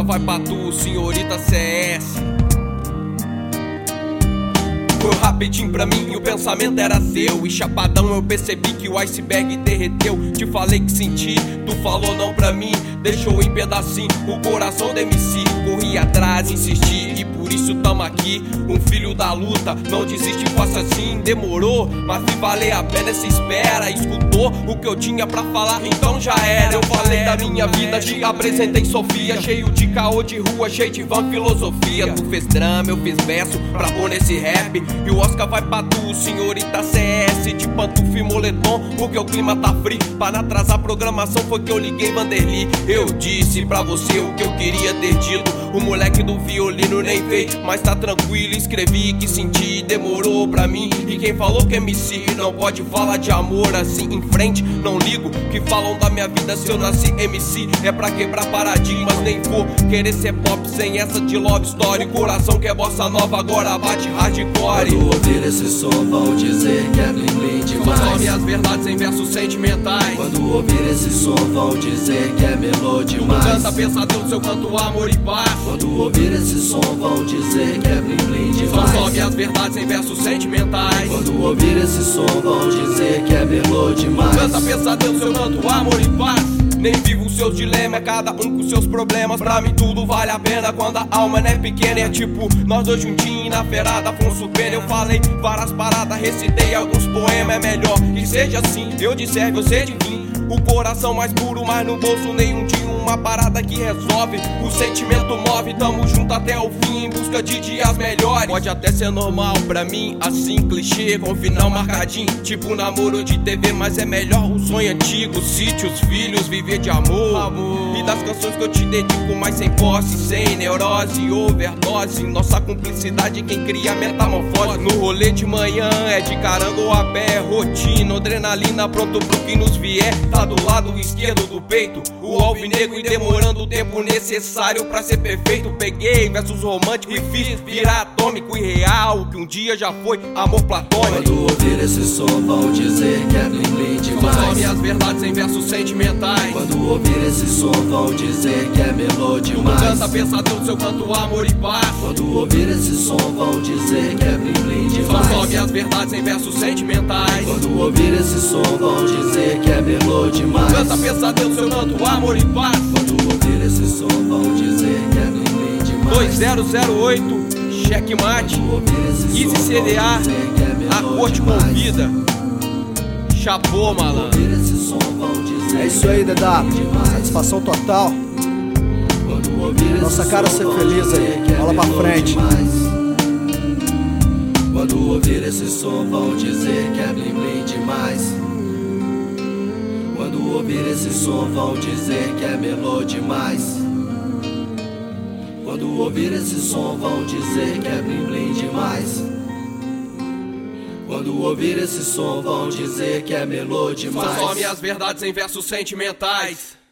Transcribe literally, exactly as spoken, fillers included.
Oscar vai pra tu, senhorita C S. Foi rapidinho pra mim e o pensamento era seu. E chapadão eu percebi que o iceberg derreteu. Te falei que senti, tu falou não pra mim. Deixou em pedacinho o coração do M C. Corri atrás, insisti e por isso tamo aqui. Um filho da luta, não desiste, faça assim. Demorou, mas vi valer a pena essa espera. Escutou o que eu tinha pra falar, então já era. Eu falei da minha vida, te apresentei Sofia. Cheio de caô de rua, cheio de van filosofia. Tu fez drama, eu fiz verso pra pôr nesse rap. E o Oscar vai pra tu, senhorita C S. De pantufa e moletom, porque o clima tá frio. Pra não atrasar a programação foi que eu liguei Vanderly. Eu disse pra você o que eu queria ter dito. O moleque do violino nem fez, mas tá tranquilo. Escrevi que senti, demorou pra mim. E quem falou que M C não pode falar de amor assim em frente, não ligo. Que falam da minha vida se eu nasci M C. É pra quebrar paradigmas, nem vou querer ser pop sem essa de love story. Coração que é bossa nova, agora bate hardcore. Quando ouvir esse som vão dizer que é bling bling demais. São só minhas verdades em versos sentimentais. Quando ouvir esse som vão dizer que é melô demais. Canta pesadelo, seu canto amor e paz. Quando ouvir esse som vão dizer que é bling bling demais. São só minhas verdades em versos sentimentais. Quando ouvir esse som vão dizer que é melô demais. Canta pesadelo, seu canto amor e paz. Nem vivo os seus dilemas, é cada um com seus problemas. Pra mim tudo vale a pena quando a alma não é pequena. É tipo nós dois juntinhos na feirada, Afonso Pena. Eu falei várias paradas, recitei alguns poemas. É melhor que seja assim, eu de serve, você de mim. O coração mais puro, mas no bolso nenhum dia. Uma parada que resolve, o sentimento move. Tamo junto até o fim, em busca de dias melhores. Pode até ser normal pra mim, assim clichê, com final marcadinho, tipo namoro de T V. Mas é melhor o sonho antigo, sítios, filhos, viver de amor, amor. E das canções que eu te dedico, mas sem posse, sem neurose, overdose. Nossa cumplicidade quem cria metamorfose. No rolê de manhã é de carango a pé, rotina, adrenalina pronto pro que nos vier. Tá do lado esquerdo do peito, o alvinegro e demorando o tempo necessário pra ser perfeito. Peguei versos românticos e fiz virar atômico e real, que um dia já foi amor platônico. Quando ouvir esse som vão dizer que é bling bling demais. São só minhas verdades em versos sentimentais. Quando ouvir esse som vão dizer que é melô demais. Canta pesadelo, seu canto amor e paz. Quando ouvir esse som vão dizer que é bling bling demais. São só minhas verdades em versos sentimentais. Quando ouvir esse som vão dizer que é melô demais. Canta pesadelo, seu canto amor e paz. Quando ouvir esse som vão dizer que é bling bling demais. dois zero zero oito, checkmate, Easy C D A, a corte convida. Chapô, malandro. É isso aí, D W, satisfação total. Nossa cara ser feliz aí, bola pra frente. Quando ouvir esse som vão dizer que é bling bling demais. Quando ouvir esse som vão dizer que é melô demais. Quando ouvir esse som vão dizer que é bling bling demais. Quando ouvir esse som vão dizer que é melô demais. São só minhas verdades em versos sentimentais.